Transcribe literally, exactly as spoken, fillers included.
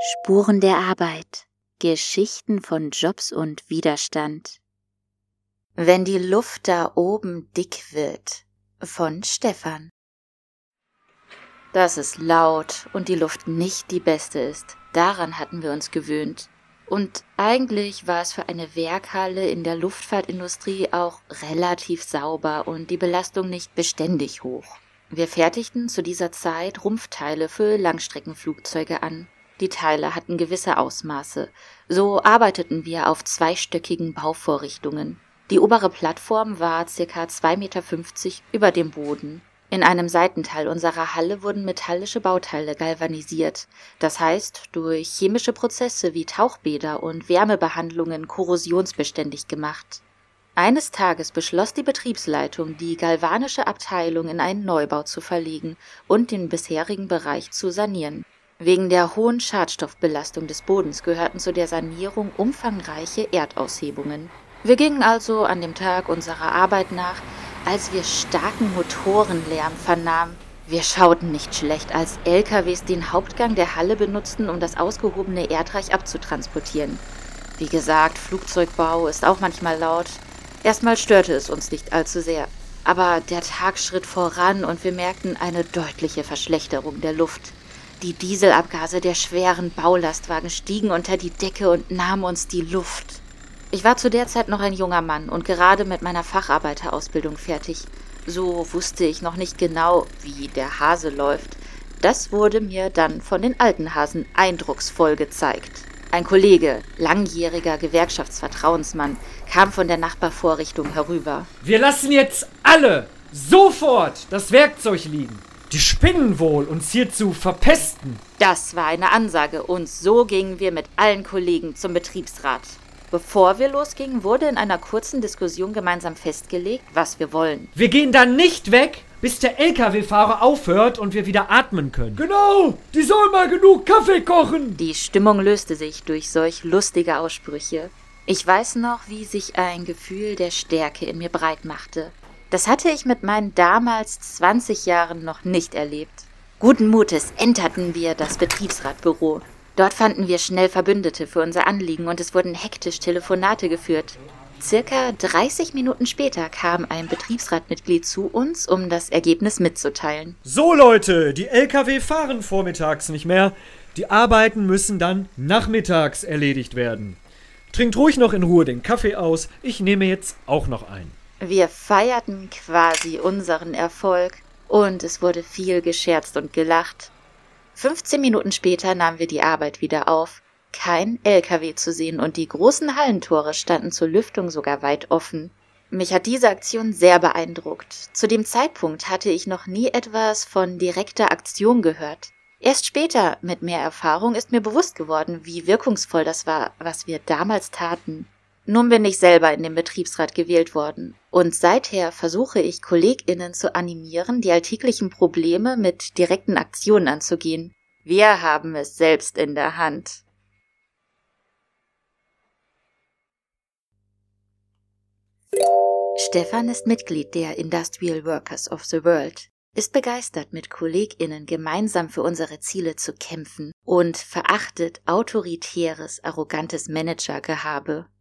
Spuren der Arbeit. Geschichten von Jobs und Widerstand. Wenn die Luft da oben dick wird. Von Stefan. Dass es laut und die Luft nicht die beste ist, daran hatten wir uns gewöhnt. Und eigentlich war es für eine Werkhalle in der Luftfahrtindustrie auch relativ sauber und die Belastung nicht beständig hoch. Wir fertigten zu dieser Zeit Rumpfteile für Langstreckenflugzeuge an. Die Teile hatten gewisse Ausmaße. So arbeiteten wir auf zweistöckigen Bauvorrichtungen. Die obere Plattform war ca. zwei Meter fünfzig über dem Boden. In einem Seitenteil unserer Halle wurden metallische Bauteile galvanisiert, das heißt durch chemische Prozesse wie Tauchbäder und Wärmebehandlungen korrosionsbeständig gemacht. Eines Tages beschloss die Betriebsleitung, die galvanische Abteilung in einen Neubau zu verlegen und den bisherigen Bereich zu sanieren. Wegen der hohen Schadstoffbelastung des Bodens gehörten zu der Sanierung umfangreiche Erdaushebungen. Wir gingen also an dem Tag unserer Arbeit nach, als wir starken Motorenlärm vernahmen. Wir schauten nicht schlecht, als L K Ws den Hauptgang der Halle benutzten, um das ausgehobene Erdreich abzutransportieren. Wie gesagt, Flugzeugbau ist auch manchmal laut. Erstmal störte es uns nicht allzu sehr. Aber der Tag schritt voran und wir merkten eine deutliche Verschlechterung der Luft. Die Dieselabgase der schweren Baulastwagen stiegen unter die Decke und nahmen uns die Luft. Ich war zu der Zeit noch ein junger Mann und gerade mit meiner Facharbeiterausbildung fertig. So wusste ich noch nicht genau, wie der Hase läuft. Das wurde mir dann von den alten Hasen eindrucksvoll gezeigt. Ein Kollege, langjähriger Gewerkschaftsvertrauensmann, kam von der Nachbarvorrichtung herüber. Wir lassen jetzt alle sofort das Werkzeug liegen. Die spinnen wohl, uns hier zu verpesten. Das war eine Ansage und so gingen wir mit allen Kollegen zum Betriebsrat. Bevor wir losgingen, wurde in einer kurzen Diskussion gemeinsam festgelegt, was wir wollen. Wir gehen dann nicht weg, bis der L K W-Fahrer aufhört und wir wieder atmen können. Genau, die sollen mal genug Kaffee kochen. Die Stimmung löste sich durch solch lustige Aussprüche. Ich weiß noch, wie sich ein Gefühl der Stärke in mir breit machte. Das hatte ich mit meinen damals zwanzig Jahren noch nicht erlebt. Guten Mutes enterten wir das Betriebsratbüro. Dort fanden wir schnell Verbündete für unser Anliegen und es wurden hektisch Telefonate geführt. Circa dreißig Minuten später kam ein Betriebsratmitglied zu uns, um das Ergebnis mitzuteilen. So Leute, die L K W fahren vormittags nicht mehr. Die Arbeiten müssen dann nachmittags erledigt werden. Trinkt ruhig noch in Ruhe den Kaffee aus, ich nehme jetzt auch noch einen. Wir feierten quasi unseren Erfolg und es wurde viel gescherzt und gelacht. fünfzehn Minuten später nahmen wir die Arbeit wieder auf. Kein L K W zu sehen und die großen Hallentore standen zur Lüftung sogar weit offen. Mich hat diese Aktion sehr beeindruckt. Zu dem Zeitpunkt hatte ich noch nie etwas von direkter Aktion gehört. Erst später, mit mehr Erfahrung, ist mir bewusst geworden, wie wirkungsvoll das war, was wir damals taten. Nun bin ich selber in den Betriebsrat gewählt worden und seither versuche ich, KollegInnen zu animieren, die alltäglichen Probleme mit direkten Aktionen anzugehen. Wir haben es selbst in der Hand. Stefan ist Mitglied der Industrial Workers of the World, ist begeistert, mit KollegInnen gemeinsam für unsere Ziele zu kämpfen und verachtet autoritäres, arrogantes Managergehabe.